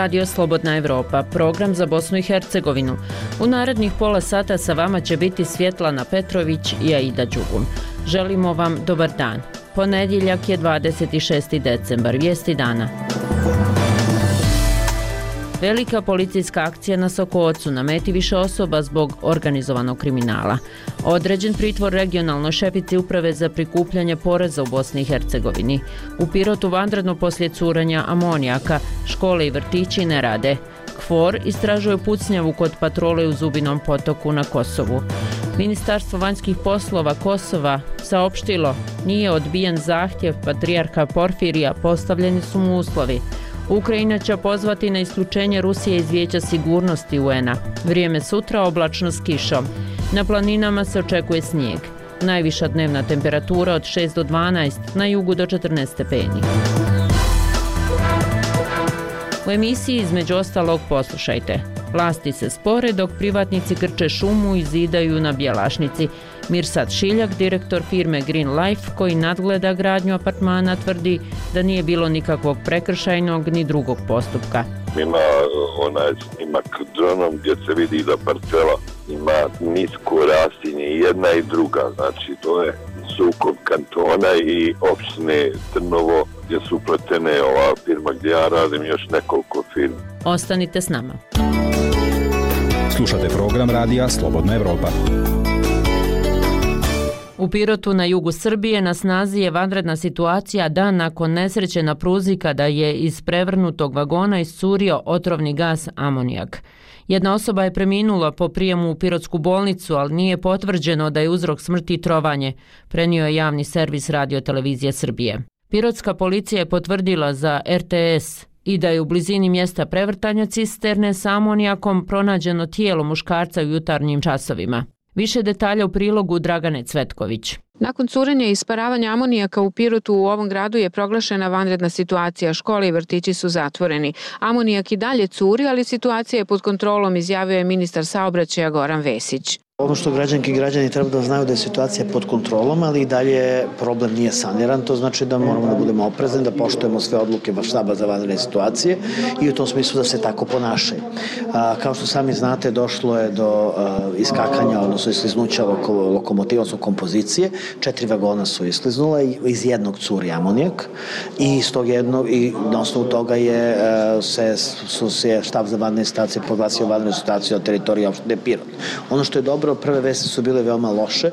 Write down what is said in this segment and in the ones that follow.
Radio Slobodna Evropa, program za Bosnu i Hercegovinu. U narednih pola sata sa vama će biti Svjetlana Petrović i Aida Đugum. Želimo vam dobar dan. Ponedjeljak je 26. decembar. Vijesti dana. Velika policijska akcija na Sokocu, na meti više osoba zbog organizovanog kriminala. Određen pritvor regionalnoj šefici uprave za prikupljanje poreza u Bosni i Hercegovini. U Pirotu vanredno poslije curanja amonijaka, škole i vrtići ne rade. KFOR istražuje pucnjavu kod patrole u Zubinom potoku na Kosovu. Ministarstvo vanjskih poslova Kosova saopštilo, nije odbijen zahtjev patrijarha Porfirija, postavljeni su mu uslovi. Ukrajina će pozvati na isključenje Rusije iz Vijeća sigurnosti UN-a. Vrijeme sutra oblačno s kišom. Na planinama se očekuje snijeg. Najviša dnevna temperatura od 6 do 12, na jugu do 14 stepeni. U emisiji između ostalog poslušajte. Vlasti se spore dok privatnici krče šumu i zidaju na Bjelašnici. Mirsad Šiljak, direktor firme Green Life, koji nadgleda gradnju apartmana, tvrdi da nije bilo nikakvog prekršajnog ni drugog postupka. Ima onaj snimak dronom gdje se vidi da parcela ima nisko rastinje, jedna i druga, znači to je sukob kantona i opštine Trnovo gdje su upletene ova firma gdje ja radim, još nekoliko firma. Ostanite s nama. Slušate program radija Slobodna Evropa. U Pirotu na jugu Srbije na snazi je vanredna situacija dan nakon nesreće na pruzi kada je iz prevrnutog vagona iscurio otrovni gas amonijak. Jedna osoba je preminula po prijemu u Pirotsku bolnicu, ali nije potvrđeno da je uzrok smrti trovanje, prenio je javni servis Radio-televizije Srbije. Pirotska policija je potvrdila za RTS i da je u blizini mjesta prevrtanja cisterne sa amonijakom pronađeno tijelo muškarca u jutarnjim časovima. Više detalja u prilogu Dragane Cvetković. Nakon curenja i isparavanja amonijaka u Pirotu u ovom gradu je proglašena vanredna situacija. Škole i vrtići su zatvoreni. Amonijak i dalje curi, ali situacija je pod kontrolom, izjavio je ministar saobraćaja Goran Vesić. Ono što građanke i građani treba da znaju da je situacija pod kontrolom, ali i dalje problem nije saniran. To znači da moramo da budemo oprezni, da poštujemo sve odluke štaba za vanredne situacije i u tom smislu da se tako ponašaju. Kao što sami znate, došlo je do iskakanja, odnosno iskliznuća lokomotiva, odnosno kompozicije. 4 vagona su iskliznula i iz jednog curi amonijak i na osnovu toga je štab za vanredne situacije proglasio vanrednu situaciju na teritoriji opštine Pirot. Ono što je dobro, prve vesti su bile veoma loše.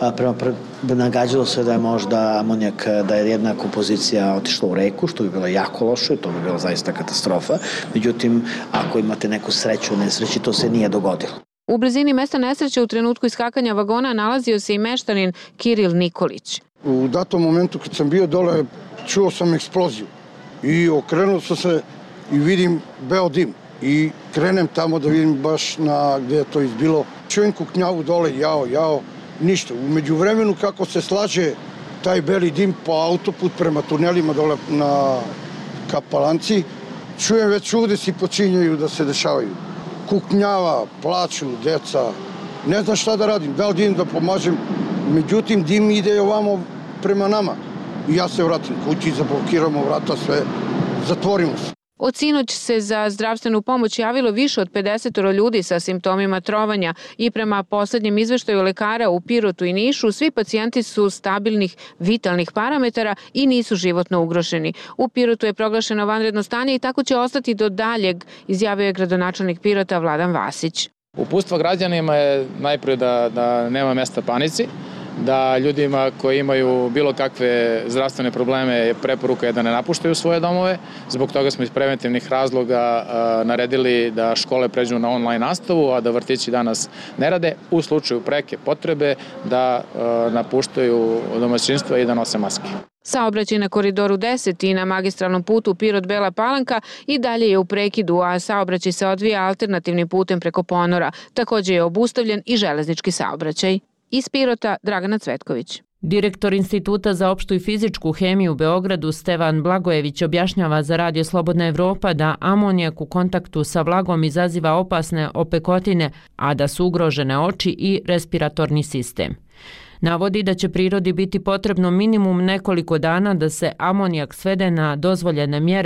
Nagađalo se da je možda amonijak, da je jedna kompozicija otišla u reku, što bi bilo jako loše, to bi bila zaista katastrofa. Međutim, ako imate neku sreću u nesreći, to se nije dogodilo. U blizini mesta nesreće u trenutku iskakanja vagona nalazio se i meštanin Kiril Nikolić. U datom momentu kad sam bio dole, čuo sam eksploziju i okrenuo sam se i vidim beo dim. I krenem tamo da vidim baš gdje je to izbilo. Čujem kuknjavu dole, jao, ništa. U međuvremenu kako se slaže taj beli dim po autoput prema tunelima dole na Kapalanci, čujem već udesi počinjaju da se dešavaju. Kuknjava, plaču, djeca, ne znam šta da radim, da li idem da pomažem, međutim dim ide ovamo prema nama. I ja se vratim kući, zablokiramo vrata, sve, zatvorimo se. Od sinoć se za zdravstvenu pomoć javilo više od 50 ljudi sa simptomima trovanja i prema posljednjem izveštaju lekara u Pirotu i Nišu, svi pacijenti su stabilnih vitalnih parametara i nisu životno ugroženi. U Pirotu je proglašeno vanredno stanje i tako će ostati do daljeg, izjavio je gradonačelnik Pirota Vladan Vasić. Uputstvo građanima je najprije da nema mjesta panici, da ljudima koji imaju bilo kakve zdravstvene probleme preporuka je da ne napuštaju svoje domove. Zbog toga smo iz preventivnih razloga naredili da škole pređu na online nastavu, a da vrtići danas ne rade. U slučaju preke potrebe da napuštaju domaćinstva i da nose maske. Saobraćaj na koridoru 10 i na magistralnom putu Pirot-Bela Palanka i dalje je u prekidu, a saobraćaj se odvija alternativnim putem preko ponora. Također je obustavljen i železnički saobraćaj. Iz Pirota, Dragana Cvetković. Direktor Instituta za opštu i fizičku hemiju u Beogradu Stevan Blagojević objašnjava za Radio Slobodna Evropa da amonijak u kontaktu sa vlagom izaziva opasne opekotine, a da su ugrožene oči i respiratorni sistem. Navodi da će prirodi biti potrebno minimum nekoliko dana da se amonijak svede na dozvoljene mjere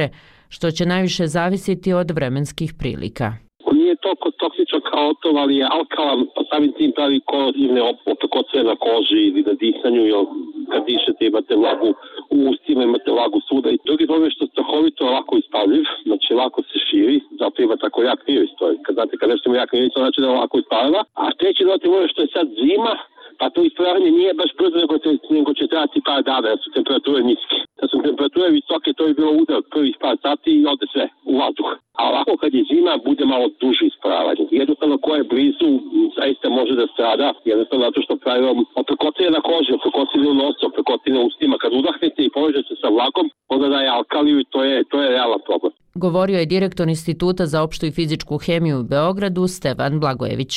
što će najviše zavisiti od vremenskih prilika. Nije toliko toksičan kao otov, ali je alkalan, pa samim tim pravi korozivne opekotve na koži ili na disanju, jer kad dišete imate vlagu u ustima, imate vlagu svuda. I drugi problem je što strahovito lako ispaljiv, znači lako se širi, zato ima tako jak miris. Kad znate kad nešto ima jak miris, to znači da je lako ispaljiva. A treći dodatni moment što je sad zima, pa to ispravljanje nije baš brzo, nego će trebati par dana, jer su temperature niske. Da su temperature visoke, to je bilo udar prvih par sati i ode sve u vazduh. A ovako kad je zima, bude malo duže ispravljanje. Jednostavno ko je blizu, zaista može da strada, jednostavno zato što pravimo opekotine na koži, opekotine u nosu, opekotine u ustima. Kad udahnete i povežete se sa vlakom, onda daje alkaliju i to je realan problem. Govorio je direktor Instituta za opštu i fizičku hemiju u Beogradu, Stevan Blagojević.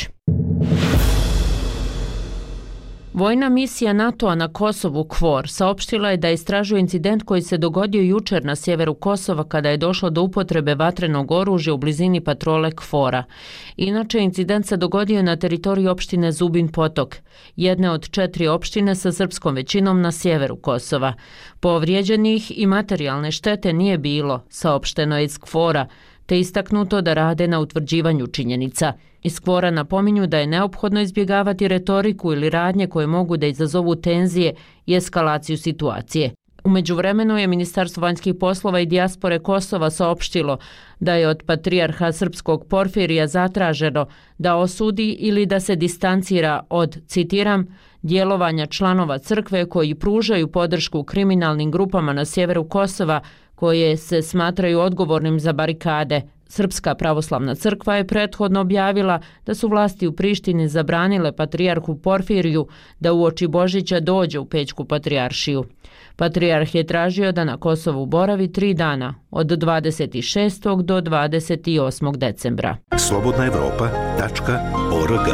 Vojna misija NATO-a na Kosovu KFOR saopštila je da istražuje incident koji se dogodio jučer na sjeveru Kosova kada je došlo do upotrebe vatrenog oružja u blizini patrole KFOR-a. Inače, incident se dogodio na teritoriji opštine Zubin Potok, jedne od 4 opštine sa srpskom većinom na sjeveru Kosova. Povrijeđenih i materijalne štete nije bilo, saopšteno je iz KFOR-a, te istaknuto da rade na utvrđivanju činjenica. Iz KFOR-a napominju da je neophodno izbjegavati retoriku ili radnje koje mogu da izazovu tenzije i eskalaciju situacije. U međuvremenu je Ministarstvo vanjskih poslova i dijaspore Kosova saopštilo da je od patrijarha srpskog Porfirija zatraženo da osudi ili da se distancira od, citiram, djelovanja članova crkve koji pružaju podršku kriminalnim grupama na sjeveru Kosova koje se smatraju odgovornim za barikade. Srpska pravoslavna crkva je prethodno objavila da su vlasti u Prištini zabranile patrijarhu Porfiriju da uoči Božića dođe u Pećku patrijaršiju. Patrijarh je tražio da na Kosovu boravi 3 dana, od 26. do 28. decembra. slobodnaevropa.org.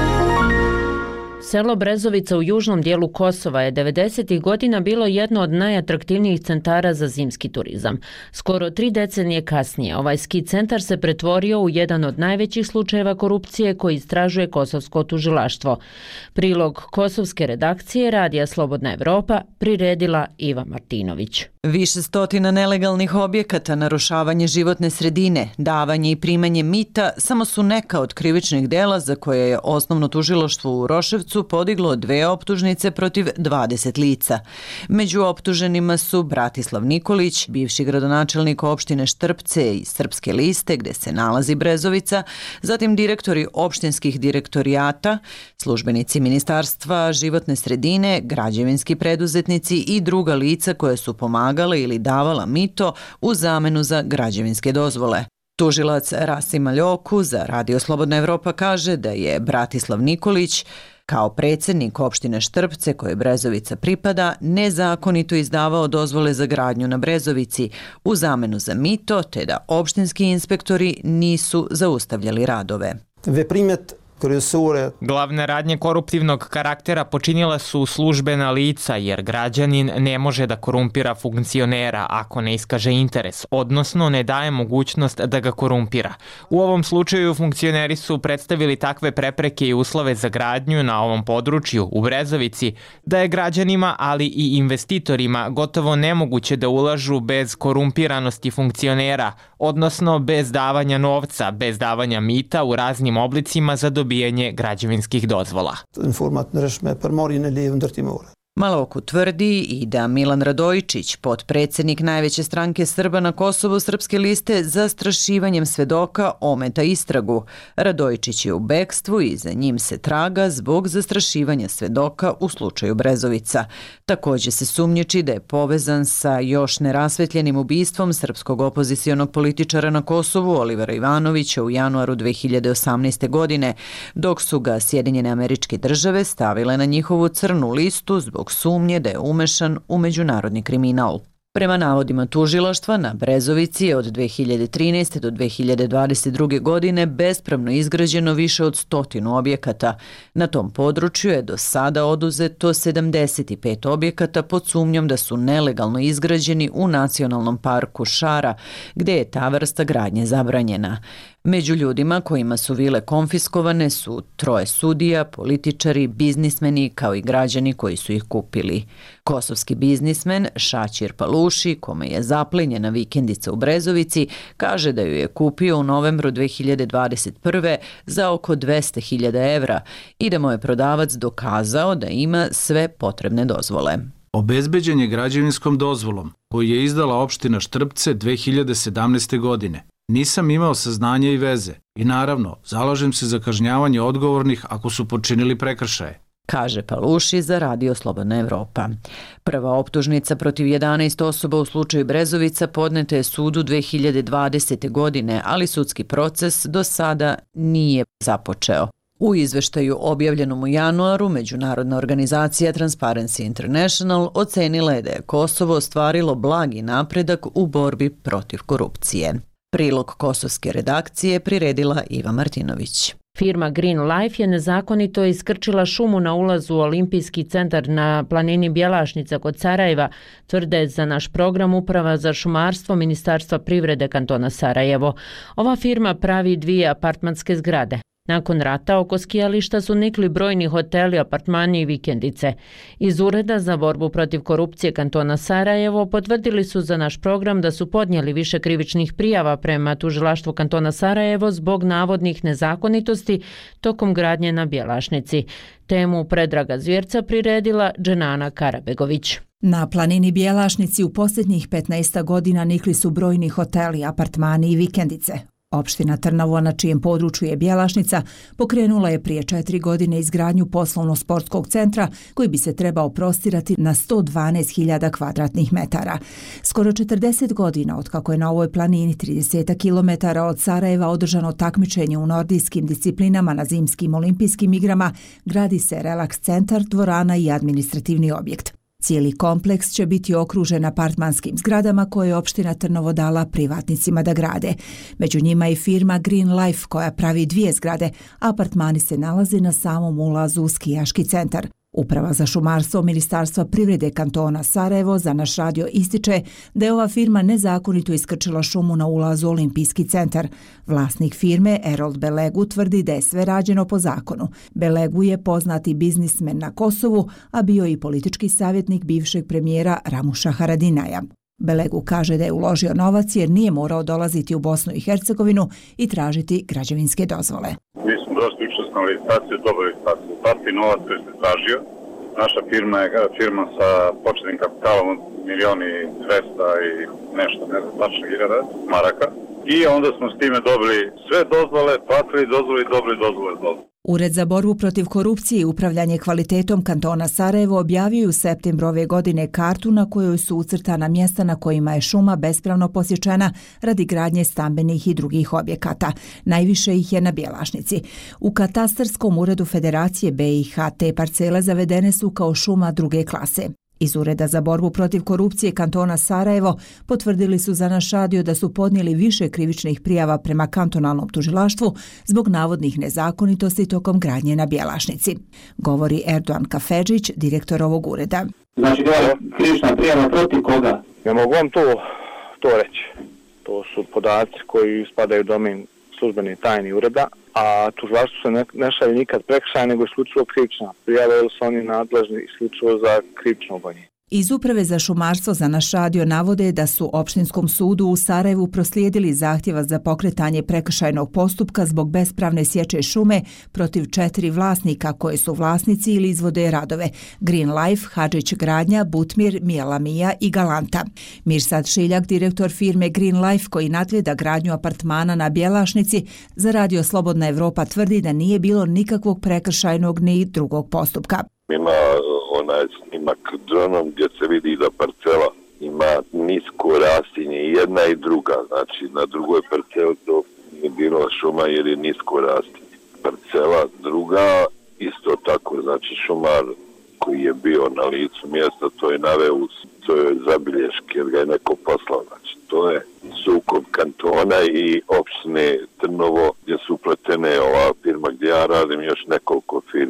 Selo Brezovica u južnom dijelu Kosova je 90. godina bilo jedno od najatraktivnijih centara za zimski turizam. Skoro 3 decenije kasnije ovaj ski centar se pretvorio u jedan od najvećih slučajeva korupcije koji istražuje kosovsko tužilaštvo. Prilog kosovske redakcije Radija Slobodna Evropa priredila Iva Martinović. Više stotina nelegalnih objekata, narušavanje životne sredine, davanje i primanje mita samo su neka od krivičnih dela za koje je osnovno tužilaštvo u Uroševcu podiglo 2 optužnice protiv 20 lica. Među optuženima su Bratislav Nikolić, bivši gradonačelnik opštine Štrpce i Srpske liste gde se nalazi Brezovica, zatim direktori opštinskih direktorijata, službenici Ministarstva životne sredine, građevinski preduzetnici i druga lica koje su pomagala ili davala mito u zamenu za građevinske dozvole. Tužilac Rasim Aljoku za Radio Slobodna Evropa kaže da je Bratislav Nikolić kao predsjednik opštine Štrpce koje Brezovica pripada nezakonito izdavao dozvole za gradnju na Brezovici u zamenu za mito, te da opštinski inspektori nisu zaustavljali radove. Glavne radnje koruptivnog karaktera počinila su službena lica jer građanin ne može da korumpira funkcionera ako ne iskaže interes, odnosno ne daje mogućnost da ga korumpira. U ovom slučaju funkcioneri su predstavili takve prepreke i uslove za gradnju na ovom području u Brezovici da je građanima, ali i investitorima gotovo nemoguće da ulažu bez korumpiranosti funkcionera, odnosno bez davanja novca, bez davanja mita u raznim oblicima za dobijanje građevinskih dozvola. Maloku tvrdi i da Milan Radojičić, potpredsjednik najveće stranke Srba na Kosovu Srpske liste, zastrašivanjem svedoka ometa istragu. Radojičić je u bekstvu i za njim se traga zbog zastrašivanja svedoka u slučaju Brezovica. Također se sumnjiči da je povezan sa još nerasvetljenim ubistvom srpskog opozicionog političara na Kosovu Olivera Ivanovića u januaru 2018. godine, dok su ga Sjedinjene Američke Države stavile na njihovu crnu listu zbog sumnje da je umešan u međunarodni kriminal. Prema navodima tužilaštva, na Brezovici je od 2013. do 2022. godine bespravno izgrađeno više od 100 objekata. Na tom području je do sada oduzeto 75 objekata pod sumnjom da su nelegalno izgrađeni u nacionalnom parku Šara, gde je ta vrsta gradnje zabranjena. Među ljudima kojima su vile konfiskovane su 3 sudija, političari, biznismeni kao i građani koji su ih kupili. Kosovski biznismen Šaćir Paluši, kome je zaplenjena vikendica u Brezovici, kaže da ju je kupio u novembru 2021. za oko 200.000 evra i da mu je prodavac dokazao da ima sve potrebne dozvole. Obezbeđen je građevinskom dozvolom koju je izdala opština Štrpce 2017. godine. Nisam imao saznanja i veze i naravno zalažem se za kažnjavanje odgovornih ako su počinili prekršaje, kaže Paluši za Radio Slobodna Evropa. Prva optužnica protiv 11 osoba u slučaju Brezovica podneta je sudu 2020. godine, ali sudski proces do sada nije započeo. U izveštaju objavljenom u januaru, međunarodna organizacija Transparency International ocenila je da je Kosovo ostvarilo blagi napredak u borbi protiv korupcije. Prilog kosovske redakcije priredila Iva Martinović. Firma Green Life je nezakonito iskrčila šumu na ulazu u Olimpijski centar na planini Bjelašnica kod Sarajeva, tvrde za naš program Uprava za šumarstvo Ministarstva privrede kantona Sarajevo. Ova firma pravi 2 apartmanske zgrade. Nakon rata oko skijališta su nikli brojni hoteli, apartmani i vikendice. Iz Ureda za borbu protiv korupcije kantona Sarajevo potvrdili su za naš program da su podnijeli više krivičnih prijava prema tužilaštvu kantona Sarajevo zbog navodnih nezakonitosti tokom gradnje na Bjelašnici. Temu Predraga Zvjerca priredila Dženana Karabegović. Na planini Bjelašnici u posljednjih 15 godina nikli su brojni hoteli, apartmani i vikendice. Opština Trnovo, na čijem području je Bjelašnica, pokrenula je prije 4 godine izgradnju poslovno-sportskog centra koji bi se trebao prostirati na 112.000 kvadratnih metara. Skoro 40 godina od kako je na ovoj planini 30 km od Sarajeva održano takmičenje u nordijskim disciplinama na zimskim olimpijskim igrama, gradi se relaks centar, dvorana i administrativni objekt. Cijeli kompleks će biti okružen apartmanskim zgradama koje je opština Trnovo dala privatnicima da grade. Među njima je firma Green Life koja pravi 2 zgrade, a apartmani se nalaze na samom ulazu u skijaški centar. Uprava za šumarstvo Ministarstva privrede kantona Sarajevo za naš radio ističe da je ova firma nezakonito iskrčila šumu na ulazu u Olimpijski centar. Vlasnik firme Erold Belegu tvrdi da je sve rađeno po zakonu. Belegu je poznati biznismen na Kosovu, a bio i politički savjetnik bivšeg premijera Ramuša Haradinaja. Belegu kaže da je uložio novac jer nije morao dolaziti u Bosnu i Hercegovinu i tražiti građevinske dozvole. Mi smo došli učestvovali na licitaciju, dobili licitaciju. Partij novac koji se tražio. Naša firma je firma sa početnim kapitalom od 1.200.000 i nešto, ne znam, tačno 1000 maraka. I onda smo s time dobili sve dozvole, platili dozvole i dobili dozvole. Ured za borbu protiv korupcije i upravljanje kvalitetom kantona Sarajevo objavio u septembru ove godine kartu na kojoj su ucrtana mjesta na kojima je šuma bespravno posječena radi gradnje stambenih i drugih objekata. Najviše ih je na Bjelašnici. U katastarskom uredu Federacije BiH te parcele zavedene su kao šuma druge klase. Iz Ureda za borbu protiv korupcije kantona Sarajevo potvrdili su za naš radio da su podnijeli više krivičnih prijava prema kantonalnom tužilaštvu zbog navodnih nezakonitosti tokom gradnje na Bjelašnici. Govori Erdoğan Kafedžić, direktor ovog ureda. Znači, da je krivična prijava protiv koga? Ja mogu vam to reći. To su podaci koji spadaju u domen službene tajne ureda, a tužilaštvo se ne šalje nikad prekršaj, nego isključivo krivična prijava, jer su oni nadležni isključivo za krivično gonjenje. Iz Uprave za šumarstvo za naš radio navode da su opštinskom sudu u Sarajevu proslijedili zahtjeva za pokretanje prekršajnog postupka zbog bespravne sječe šume protiv 4 vlasnika koje su vlasnici ili izvode radove: Green Life, Hadžić Gradnja, Butmir, Mijelamija i Galanta. Mirsad Šiljak, direktor firme Green Life koji nadgleda gradnju apartmana na Bjelašnici, za Radio Slobodna Evropa tvrdi da nije bilo nikakvog prekršajnog ni drugog postupka. Ima onaj snimak dronom gdje se vidi da parcela ima nisko rastinje i jedna i druga, znači na drugoj parceli to nije bilo šuma jer je nisko rastinje. Parcela druga isto tako, znači šumar koji je bio na licu mjesta to je naveo u svojoj zabilješki jer ga je neko poslao, znači to je sukob kantona i opštine Trnovo gdje su upletene ova firma gdje ja radim još nekoliko firmi.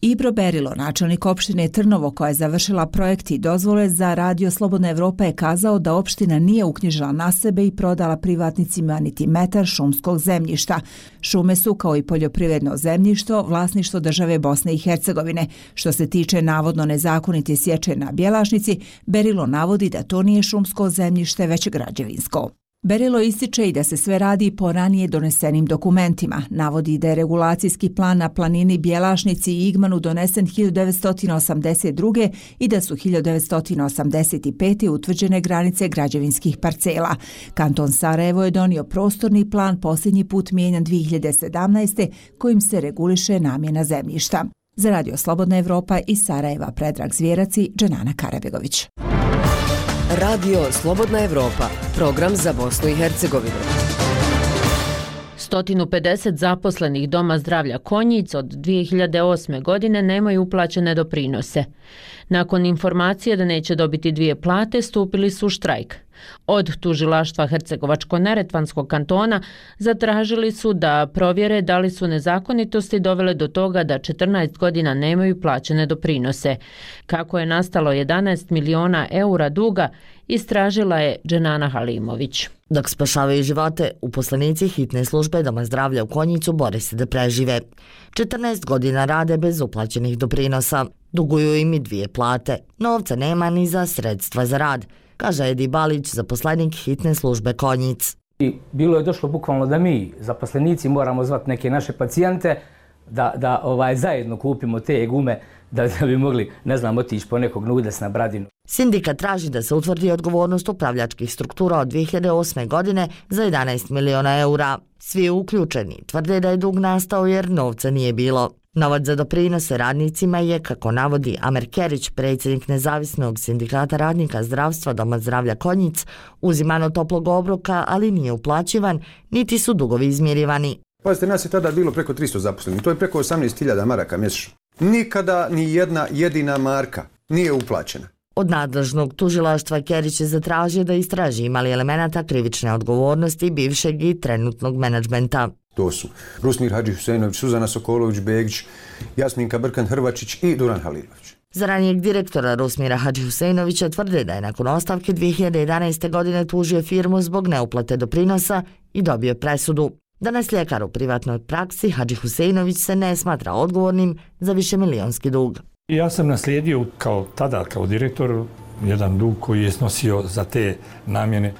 Ibro Berilo, načelnik opštine Trnovo koja je završila projekt i dozvole za Radio Slobodna Evropa, je kazao da opština nije uknjižila na sebe i prodala privatnicima niti metar šumskog zemljišta. Šume su, kao i poljoprivredno zemljište, vlasništvo države Bosne i Hercegovine. Što se tiče navodno nezakonite sječe na Bjelašnici, Berilo navodi da to nije šumsko zemljište, već građevinsko. Berilo ističe i da se sve radi po ranije donesenim dokumentima. Navodi da je regulacijski plan na planini Bjelašnici i Igmanu donesen 1982. i da su 1985. utvrđene granice građevinskih parcela. Kanton Sarajevo je donio prostorni plan posljednji put mijenjan 2017. kojim se reguliše namjena zemljišta. Za Radio Slobodna Evropa iz Sarajeva Predrag Zvjerac i Dženana Karabegović. Radio Slobodna Evropa, program za Bosnu i Hercegovinu. 150 zaposlenih Doma zdravlja Konjic od 2008. godine nemaju uplaćene doprinose. Nakon informacije da neće dobiti 2 plate, stupili su u štrajk. Od tužilaštva Hercegovačko-neretvanskog kantona zatražili su da provjere da li su nezakonitosti dovele do toga da 14 godina nemaju plaćene doprinose. Kako je nastalo 11 miliona eura duga, istražila je Dženana Halimović. Dok spašavaju živote, uposlenici hitne službe Doma zdravlja u Konjicu bore se da prežive. 14 godina rade bez uplaćenih doprinosa. Duguju im i 2 plate. Novca nema ni za sredstva za rad, kaže Edi Balić, zaposlenik hitne službe Konjic. I bilo je došlo bukvalno da mi, zaposlenici, moramo zvati neke naše pacijente da zajedno kupimo te gume da bi mogli, otići po nekog nudes na Bradinu. Sindikat traži da se utvrdi odgovornost upravljačkih struktura od 2008. godine za 11 miliona eura. Svi uključeni tvrde da je dug nastao jer novca nije bilo. Novac za doprinose radnicima je, kako navodi Amer Kerić, predsjednik nezavisnog sindikata radnika zdravstva Doma zdravlja Konjic, uziman od toplog obroka, ali nije uplaćivan, niti su dugovi izmirivani. Pazite, nas je tada bilo preko 300 zaposlenih, to je preko 18.000 maraka mjesečno. Nikada ni jedna jedina marka nije uplaćena. Od nadležnog tužilaštva Kerić je zatražio da istraži imali elemenata krivične odgovornosti bivšeg i trenutnog menadžmenta. To su Rusmir Hadži-Huseinović, Suzana Sokolović-Begić, Jasminka Brkan-Hrvačić i Duran Halilović. Za ranijeg direktora Rusmira Hadži-Huseinovića tvrde da je nakon ostavke 2011. godine tužio firmu zbog neuplate doprinosa i dobio presudu. Danas ljekar u privatnoj praksi Hadži-Huseinović se ne smatra odgovornim za višemilijonski dug. Ja sam naslijedio kao direktor jedan dug koji je snosio za te namjene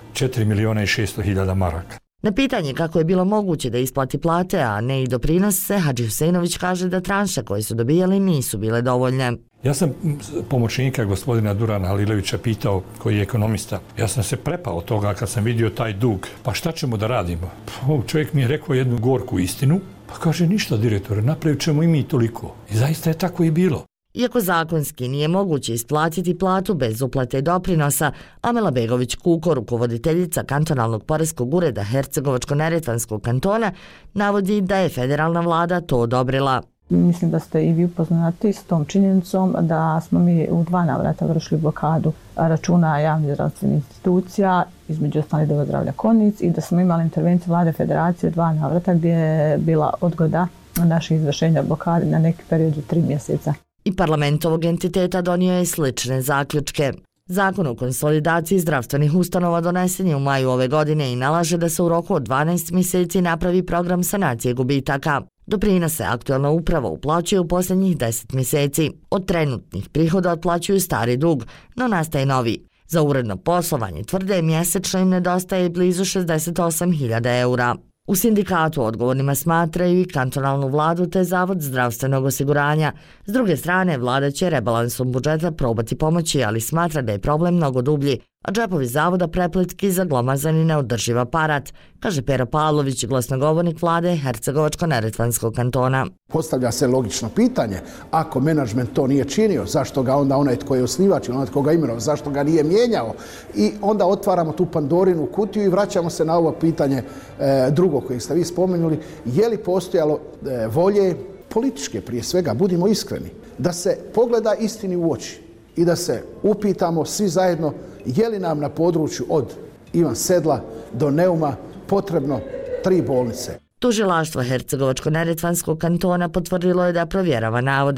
4.600.000 maraka. Na pitanje kako je bilo moguće da isplati plate, a ne i doprinose, Hadži-Huseinović kaže da tranše koje su dobijali nisu bile dovoljne. Ja sam pomoćnika gospodina Durana Halilovića pitao, koji je ekonomista. Ja sam se prepao toga kad sam vidio taj dug. Pa šta ćemo da radimo? Čovjek mi je rekao jednu gorku istinu. Pa kaže, ništa direktore, napravit ćemo i mi toliko. I zaista je tako i bilo. Iako zakonski nije moguće isplatiti platu bez uplate doprinosa, Amela Begović-Kuko, rukovoditeljica kantonalnog poreskog ureda Hercegovačko-neretvanskog kantona, navodi da je federalna vlada to odobrila. Mislim da ste i vi upoznati s tom činjenicom da smo mi u 2 navrata vršili blokadu računa javnih zdravstvenih institucija, između ostalih Doma zdravlja Konjic, i da smo imali intervenciju vlade federacije u 2 navrata gdje je bila odgoda naših izvršenja blokade na neki period od 3 mjeseca. I parlament ovog entiteta donio je slične zaključke. Zakon o konsolidaciji zdravstvenih ustanova donesen je u maju ove godine i nalaže da se u roku od 12 mjeseci napravi program sanacije gubitaka. Doprinose aktualna uprava uplaćuje u posljednjih 10 mjeseci. Od trenutnih prihoda otplaćuju stari dug, no nastaje novi. Za uredno poslovanje tvrde mjesečno im nedostaje blizu 68.000 eura. U sindikatu odgovornima smatraju i kantonalnu vladu te Zavod zdravstvenog osiguranja. S druge strane, vlada će rebalansom budžeta probati pomoći, ali smatra da je problem mnogo dublji, a džepovi zavoda prepletki za glomazan i neodrživ aparat, kaže Pero Pavlović, glasnogovornik vlade Hercegovačko-neretvanskog kantona. Postavlja se logično pitanje, ako menadžment to nije činio, zašto ga onda onaj tko je osnivač ili onaj tko ga imenovao, zašto ga nije mijenjao? I onda otvaramo tu Pandorinu kutiju i vraćamo se na ovo pitanje drugo koje ste vi spomenuli. Je li postojalo volje političke prije svega, budimo iskreni, da se pogleda istini u oči i da se upitamo svi zajedno je li nam na području od Ivan Sedla do Neuma potrebno 3 bolnice. Tužilaštvo Hercegovačko-neretvanskog kantona potvrdilo je da provjerava navode.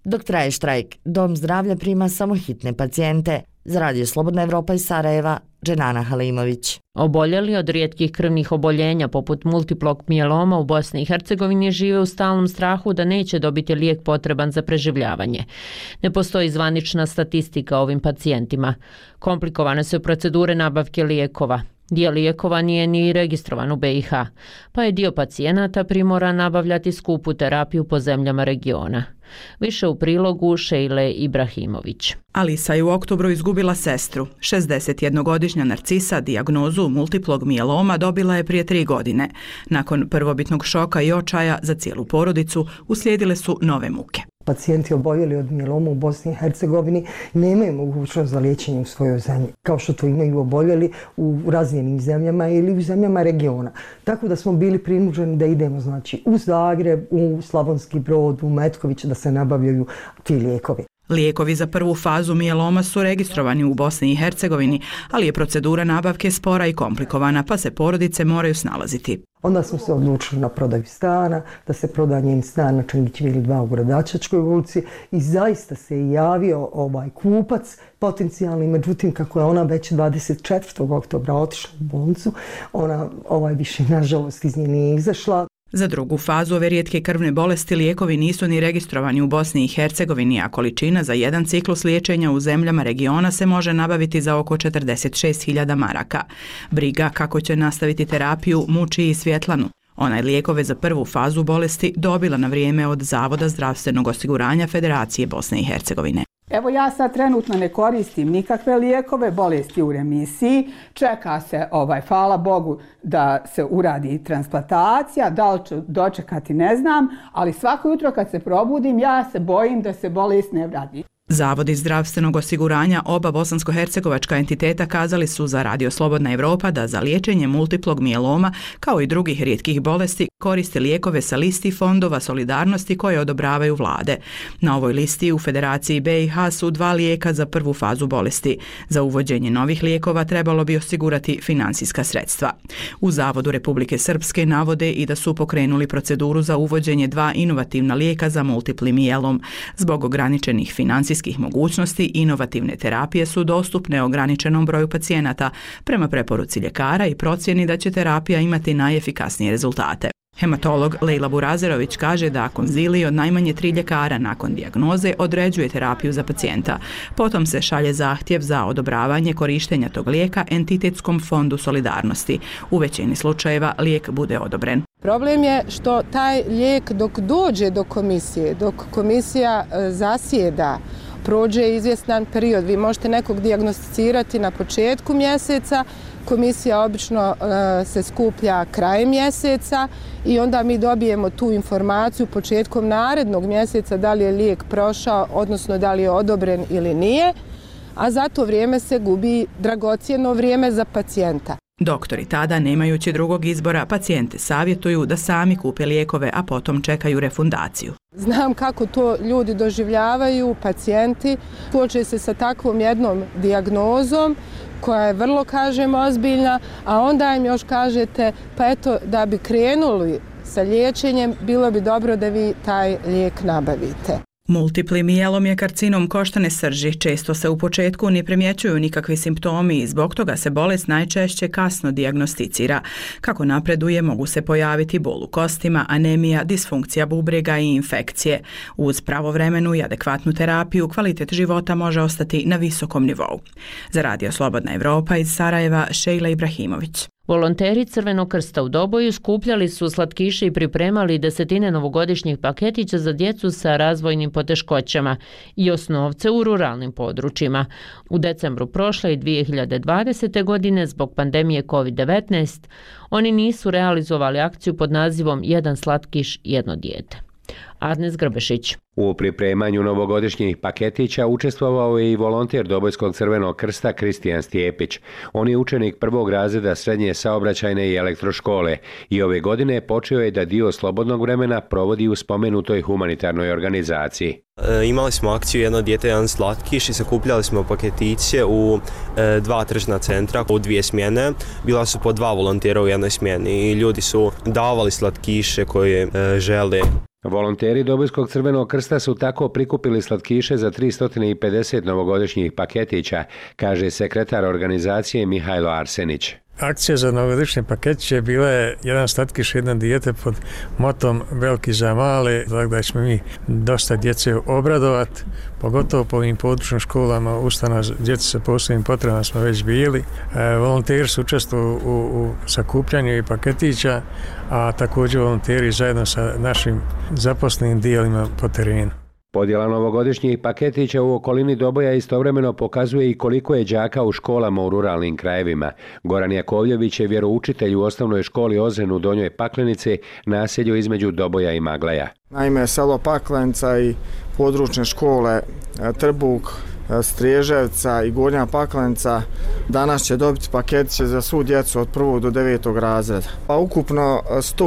Dok traje štrajk, Dom zdravlja prima samo hitne pacijente. Za Radio Slobodna Evropa iz Sarajeva, Dženana Halimović. Oboljeli od rijetkih krvnih oboljenja poput multiplog mijeloma u Bosni i Hercegovini žive u stalnom strahu da neće dobiti lijek potreban za preživljavanje. Ne postoji zvanična statistika o ovim pacijentima. Komplikovane su procedure nabavke lijekova. Dio lijekova nije ni registrovan u BiH, pa je dio pacijenata primoran nabavljati skupu terapiju po zemljama regiona. Više u prilogu Šejle Ibrahimović. Alisa je u oktobru izgubila sestru. 61-godišnja Narcisa dijagnozu multiplog mijeloma dobila je prije 3 godine. Nakon prvobitnog šoka i očaja za cijelu porodicu uslijedile su nove muke. Pacijenti oboljeli od mijeloma u Bosni i Hercegovini nemaju mogućnost za liječenje u svojoj zemlji, kao što to imaju oboljeli u razvijenim zemljama ili u zemljama regiona. Tako da smo bili prinuđeni da idemo u Zagreb, u Slavonski Brod, u Metković da se nabavljaju ti lijekovi. Lijekovi za prvu fazu mijeloma su registrovani u Bosni i Hercegovini, ali je procedura nabavke spora i komplikovana, pa se porodice moraju snalaziti. Onda smo se odlučili na prodaju stana, da se proda njen stan na Čangićevili 2 u Gradačačkoj ulici i zaista se javio kupac potencijalni, međutim kako je ona već 24. oktobra otišla u bolnicu, ona više nažalost iz nje nije izašla. Za drugu fazu ove rijetke krvne bolesti lijekovi nisu ni registrovani u Bosni i Hercegovini, a količina za jedan ciklus liječenja u zemljama regiona se može nabaviti za oko 46.000 maraka. Briga kako će nastaviti terapiju muči i Svjetlanu. Ona je lijekove za prvu fazu bolesti dobila na vrijeme od Zavoda zdravstvenog osiguranja Federacije Bosne i Hercegovine. Evo ja sad trenutno ne koristim nikakve lijekove, bolesti u remisiji, čeka se, hvala Bogu, da se uradi transplantacija, da li ću dočekati ne znam, ali svako jutro kad se probudim ja se bojim da se bolest ne vrati. Zavodi zdravstvenog osiguranja oba bosansko-hercegovačka entiteta kazali su za Radio Slobodna Evropa da za liječenje multiplog mijeloma kao i drugih rijetkih bolesti koriste lijekove sa listi fondova solidarnosti koje odobravaju vlade. Na ovoj listi u Federaciji BiH su 2 lijeka za prvu fazu bolesti. Za uvođenje novih lijekova trebalo bi osigurati financijska sredstva. U Zavodu Republike Srpske navode i da su pokrenuli proceduru za uvođenje 2 inovativna lijeka za multipli mijelom. Zbog ograničenih financijskih mogućnosti, inovativne terapije su dostupne ograničenom broju pacijenata prema preporuci ljekara i procjeni da će terapija imati najefikasnije rezultate. Hematolog Lejla Burazerović kaže da konzilij od najmanje 3 ljekara nakon dijagnoze određuje terapiju za pacijenta. Potom se šalje zahtjev za odobravanje korištenja tog lijeka entitetskom fondu solidarnosti. U većini slučajeva lijek bude odobren. Problem je što taj lijek dok dođe do komisije, dok komisija zasjeda, prođe izvjestan period. Vi možete nekog dijagnosticirati na početku mjeseca, komisija obično se skuplja krajem mjeseca i onda mi dobijemo tu informaciju početkom narednog mjeseca da li je lijek prošao, odnosno da li je odobren ili nije, a za to vrijeme se gubi dragocjeno vrijeme za pacijenta. Doktori tada, nemajući drugog izbora, pacijente savjetuju da sami kupe lijekove, a potom čekaju refundaciju. Znam kako to ljudi doživljavaju, pacijenti, suoče se sa takvom jednom dijagnozom koja je vrlo, ozbiljna, a onda im još kažete, pa eto, da bi krenuli sa liječenjem, bilo bi dobro da vi taj lijek nabavite. Multipli mijelom je karcinom koštane srži. Često se u početku ne primjećuju nikakvi simptomi i zbog toga se bolest najčešće kasno dijagnosticira. Kako napreduje, mogu se pojaviti bol u kostima, anemija, disfunkcija bubrega i infekcije. Uz pravovremenu i adekvatnu terapiju, kvalitet života može ostati na visokom nivou. Za Radio Slobodna Evropa iz Sarajeva, Šejla Ibrahimović. Volonteri Crvenog krsta u Doboju skupljali su slatkiše i pripremali desetine novogodišnjih paketića za djecu sa razvojnim poteškoćama i osnovce u ruralnim područjima. U decembru prošle i 2020. godine zbog pandemije COVID-19 oni nisu realizovali akciju pod nazivom Jedan slatkiš, jedno dijete. Arnes Grbešić. U pripremanju novogodišnjih paketića učestvovao je i volonter Dobojskog Crvenog krsta Kristijan Stijepić. On je učenik 1. razreda srednje saobraćajne i elektroškole i ove godine počeo je da dio slobodnog vremena provodi u spomenutoj humanitarnoj organizaciji. Imali smo akciju Jedno dijete, jedan slatkiš i sakupljali smo paketiće u 2 tržna centra u 2 smjene. Bila su po 2 volontera u jednoj smjeni i ljudi su davali slatkiše koje žele. Volonteri Dobojskog crvenog krsta su tako prikupili slatkiše za 350 novogodišnjih paketića, kaže sekretar organizacije Mihajlo Arsenić. Akcija za novogodišnje paketiće bila je jedan slatkiš, jedno dijete pod motom veliki za male, tako da ćemo mi dosta djece obradovati, pogotovo po ovim područnim školama, ustanova djece sa posebnim potrebama smo već bili. Volonteri su učestvovali u sakupljanju i paketića, a također volonteri zajedno sa našim zaposlenim dijelima po terenu. Podjela novogodišnjih paketića u okolini Doboja istovremeno pokazuje i koliko je đaka u školama u ruralnim krajevima. Goran Jakovljević je vjeroučitelj u osnovnoj školi Ozen u Donjoj Paklenici, naselju između Doboja i Maglaja. Naime, selo Paklenica i područne škole Trbuk, Striježevca i Gornja Paklenica danas će dobiti paketiće za svu djecu od 1. do 9. razreda. Pa ukupno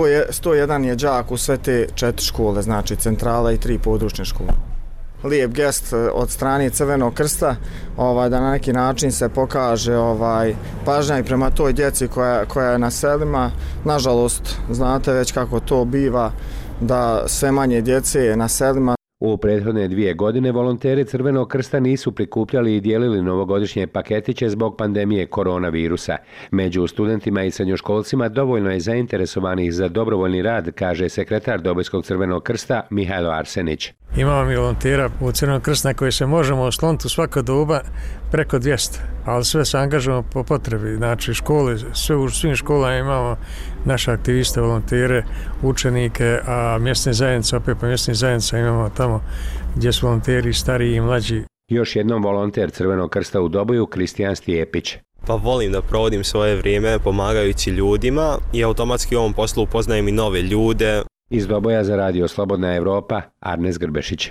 101 je đak u sve te 4 škole, znači centrala i 3 područne škole. Lijep gest od strane Crvenog krsta, da na neki način se pokaže pažnja i prema toj djeci koja je na selima. Nažalost, znate već kako to biva, da sve manje djece je na selima. U prethodne 2 godine volonteri Crvenog krsta nisu prikupljali i dijelili novogodišnje paketiće zbog pandemije koronavirusa. Među studentima i srednjoškolcima dovoljno je zainteresovanih za dobrovoljni rad, kaže sekretar Dobojskog Crvenog krsta Mihajlo Arsenić. Imamo mi volontera u Crvenom krstu na koji se možemo osloniti u svako doba preko 200, ali sve se angažujemo po potrebi. Znači škole, sve u svim školama imamo naše aktiviste, volontere, učenike, a mjesne zajednice, opet po mjesnim zajednicama imamo tamo gdje su volonteri stariji i mlađi. Još jednom volonter Crvenog krsta u Doboju, Kristijan Stijepić. Pa volim da provodim svoje vrijeme pomagajući ljudima i automatski u ovom poslu upoznajem i nove ljude. Iz Doboja za Radio Slobodna Evropa, Arnes Grbešić.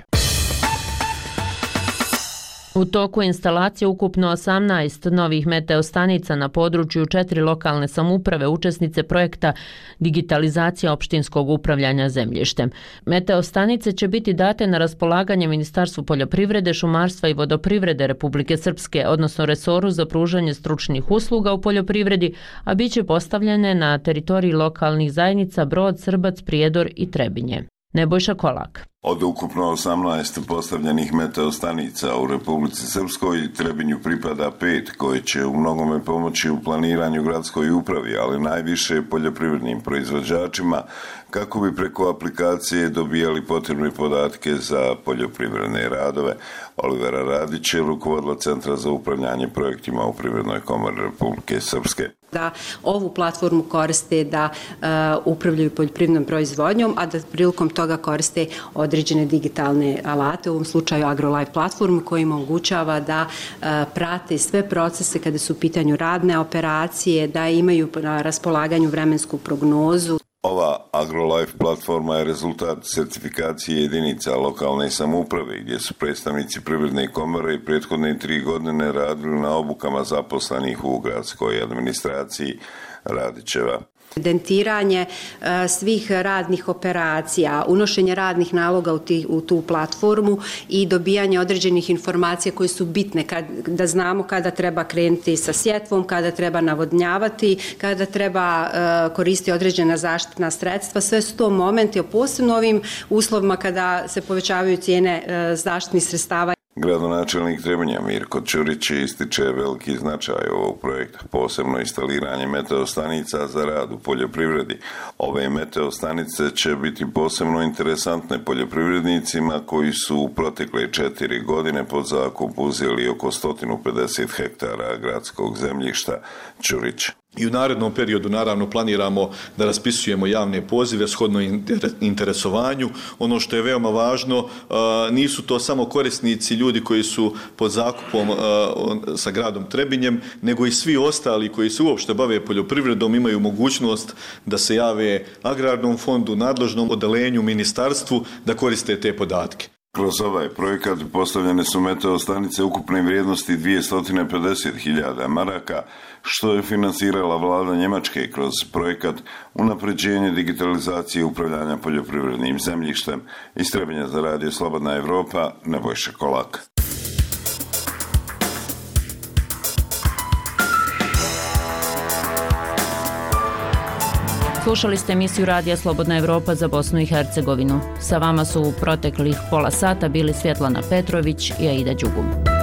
U toku instalacije ukupno 18 novih meteostanica na području 4 lokalne samouprave, učesnice projekta digitalizacija opštinskog upravljanja zemljištem. Meteostanice će biti date na raspolaganje Ministarstvu poljoprivrede, šumarstva i vodoprivrede Republike Srpske, odnosno resoru za pružanje stručnih usluga u poljoprivredi, a bit će postavljene na teritoriji lokalnih zajednica Brod, Srbac, Prijedor i Trebinje. Nebojša Kolak. Od ukupno 18 postavljenih meteostanica u Republici Srpskoj, Trebinju pripada 5 koje će u mnogome pomoći u planiranju gradskoj upravi, ali najviše poljoprivrednim proizvođačima kako bi preko aplikacije dobijali potrebne podatke za poljoprivredne radove. Olivera Radić je rukovodila Centra za upravljanje projektima u Privrednoj komori Republike Srpske. Da ovu platformu koriste da upravljaju poljoprivrednom proizvodnjom, a da prilikom toga koriste određene digitalne alate, u ovom slučaju AgroLife platformu koja im omogućava da prate sve procese kada su u pitanju radne operacije, da imaju na raspolaganju vremensku prognozu. Ova AgroLife platforma je rezultat certifikacije jedinica lokalne samouprave gdje su predstavnici Privredne komore i prethodne 3 godine radili na obukama zaposlenih u gradskoj administraciji Radićeva. Evidentiranje svih radnih operacija, unošenje radnih naloga u tu platformu i dobijanje određenih informacija koje su bitne da znamo kada treba krenuti sa sjetvom, kada treba navodnjavati, kada treba koristiti određena zaštitna sredstva. Sve su to momenti, posebno ovim uslovima kada se povećavaju cijene zaštitnih sredstava. Gradonačelnik Trebinja Mirko Ćurić ističe veliki značaj ovog projekta, posebno instaliranje meteostanica za rad u poljoprivredi. Ove meteostanice će biti posebno interesantne poljoprivrednicima koji su u protekle 4 godine pod zakup uzeli oko 150 hektara gradskog zemljišta. Ćurić. I u narednom periodu naravno planiramo da raspisujemo javne pozive shodno interesovanju. Ono što je veoma važno, nisu to samo korisnici, ljudi koji su pod zakupom sa gradom Trebinjem, nego i svi ostali koji se uopšte bave poljoprivredom imaju mogućnost da se jave Agrarnom fondu, nadležnom odelenju, ministarstvu da koriste te podatke. Kroz ovaj projekat postavljene su meteostanice ukupne vrijednosti 250.000 maraka, što je finansirala vlada Njemačke kroz projekat unapređenje digitalizacije upravljanja poljoprivrednim zemljištem. Iz Trebinja za Radio Slobodna Evropa, Nebojša Kolak. Slušali ste emisiju Radija Slobodna Evropa za Bosnu i Hercegovinu. Sa vama su u proteklih pola sata bili Svjetlana Petrović i Aida Đugum.